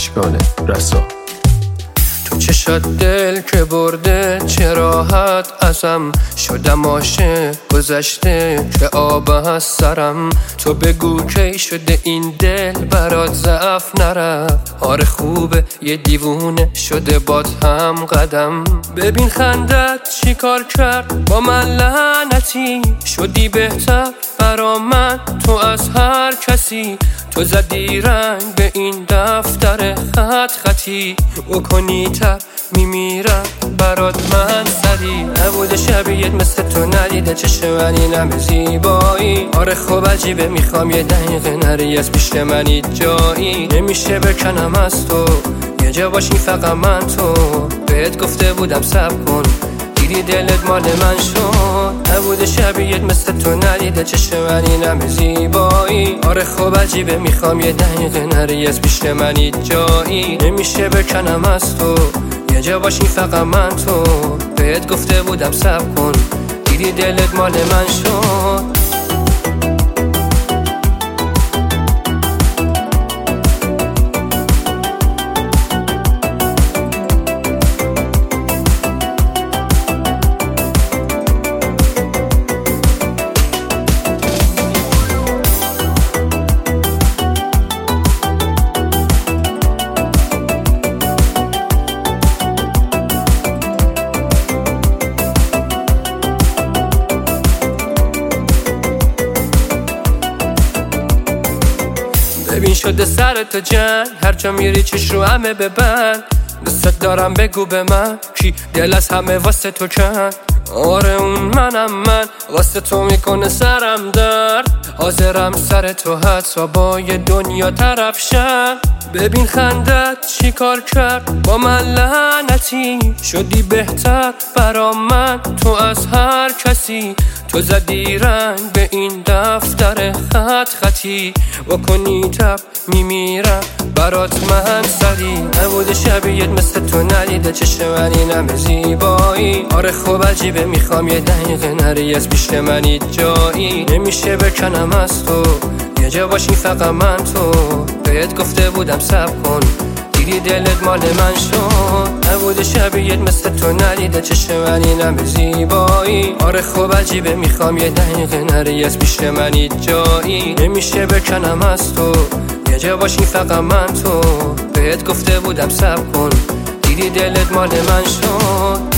اشکال رسا. تو چشات دل که برده چه راحت ازم شدم عاشق گذشته که آب از سرم. تو بگو کی شده این دل برات ضعف نرفت. آره خوبه یه دیوونه شده باد هم قدم. ببین خندت چی کار کرد با من لعنتی. شدی بهتر برا من تو از هر کسی. تو زدی رنگ به این دفتر خط خطی. بکنی تب میمیرم برات من سری. نبوده شبیهت مثل تو ندیده چشم من اینم زیبایی. آره خب عجیبه میخوام یه دقیقه نری از پیش من جایی. نمیشه بکنم از تو یه جا باشی فقط من تو. بهت گفته بودم صبر کن دیدی دلت مال من شد. نبوده شبیهت مثل تو ندیده چشم من اینم زیبایی. آره خب عجیبه میخوام یه دقیقه نری از پیش من جایی. نمیشه بکنم از تو یه جا باشی فقط من تو. بهت گفته بودم صبر کن دیدی دلت مال من شد. ببین شده سر تو جنگ هر جا میری چش رو همه ببند. دوست دارم بگو به من کی دل از همه واسه تو کند. آره اون منم من واسه تو میکنه سرم درد. حاضرم سر تو حتی با یه دنیا طرف شم. ببین خندت چی کار کرد با من لعنتی. شدی بهتر برا من تو از هر کسی. تو زدی رنگ به این دفتر خط خطی. بکنی تب میمیرم برات من سری. نبوده شبیهت مثل تو ندیده چشم من اینم زیبایی. آره خب عجیبه میخوام یه دقیقه نری از پیش من جایی. نمیشه بکنم از تو یه جا باشی فقط من تو. بهت گفته بودم صبر کن دیدی دلت مال من شد. نبوده شبیهت مثل تو ندیده چشم من اینم زیبایی. آره خب عجیبه میخوام یه دقیقه نری از پیش من جایی. نمیشه بکنم از تو یه جا باشی فقط من تو. بهت گفته بودم صبر کن دیدی دلت مال من شد.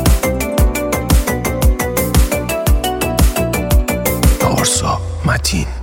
متین